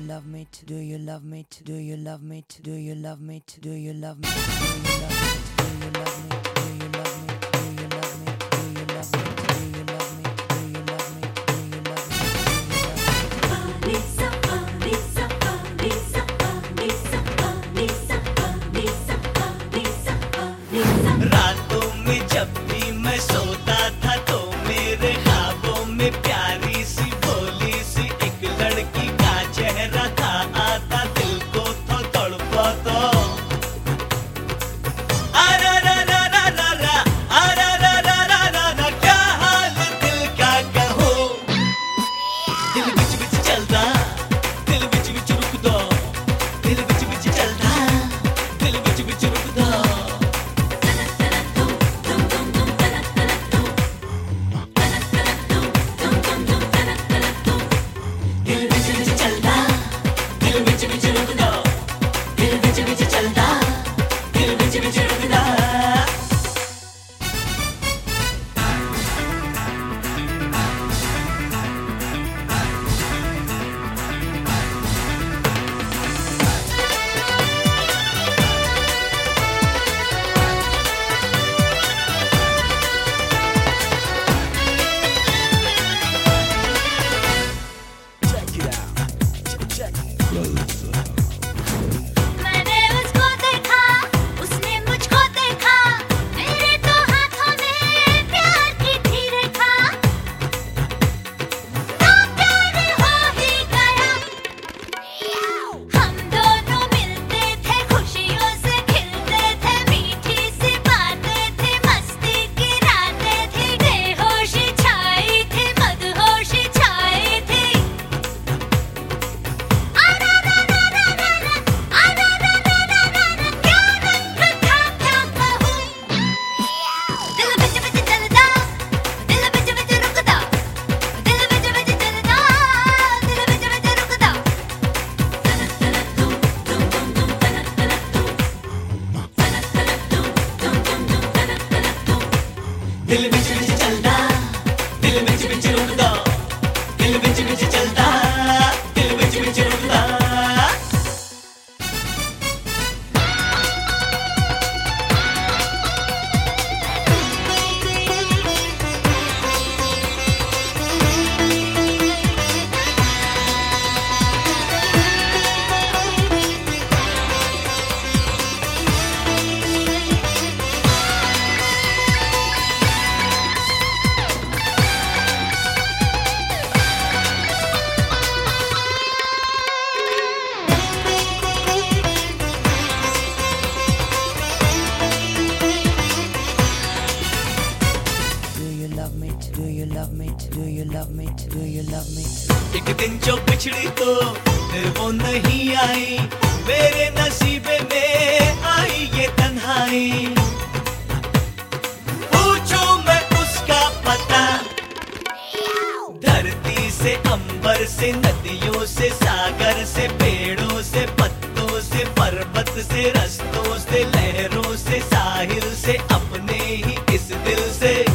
love me? Do you love me? Do you love me? Do you love me? Do you love me? Do you love me? Do you love me? Do you love me? Do you love me? Do you love me? Do you love me? Do you love me? Do you love me? Lisa, Lisa, Lisa, Lisa, Lisa, Lisa, Lisa, Lisa. रातों में जब भी मैं सोता था तो मेरे ख्वाबों में प्यारी सी भोली सी एक लड़की का चेहरा था आता दिल को तो तड़पाता। अरे रा रा रा रा रा, अरे रा रा रा रा रा, क्या हाल दिल का कहो। दिल बिच बिच चलता, दिल बिच बिच रुकदा, दिल बिच बिच चलता, दिल बिच बिच रुकदा। दिल बिच बिच चलता, दिल बिच बिच रुकदा, दिल बिच बिच चलता, दिल बिच बिच रुकदा। मैंने उसको देखा, उसने मुझको देखा, मेरे तो हाथों में प्यार की थी रेखा। तो प्यार हो ही गया, हम दोनों मिलते थे, खुशियों से खिलते थे, मीठी सी बातें थी, मस्ती की रातें थी, बेहोशी छाई थी, मदहोशी छाई थी। क्या रंग था क्या कहूँ, दिल बिच बिच चलता, दिल बिच बिच रुकदा, दिल बिच बिच चलता, दिल बिच बिच रुकदा। दिल बिच बिच चलता, दिल बिच बिच रुकदा, दिल बिच बिच चलता, दिल बिच बिच रुकदा। Do you love me? Do you love me? Do you love me? Do you love me? एक दिन जो बिछड़ी तो फिर वो नहीं आई, मेरे नसीबे में आई ये तन्हाई। पूछूं मैं उसका पता, धरती से अंबर से नदियों से सागर से पेड़ों से पत्तों से पर्वत से रस्तों से लहरों से साहिल से अपने ही इस दिल से।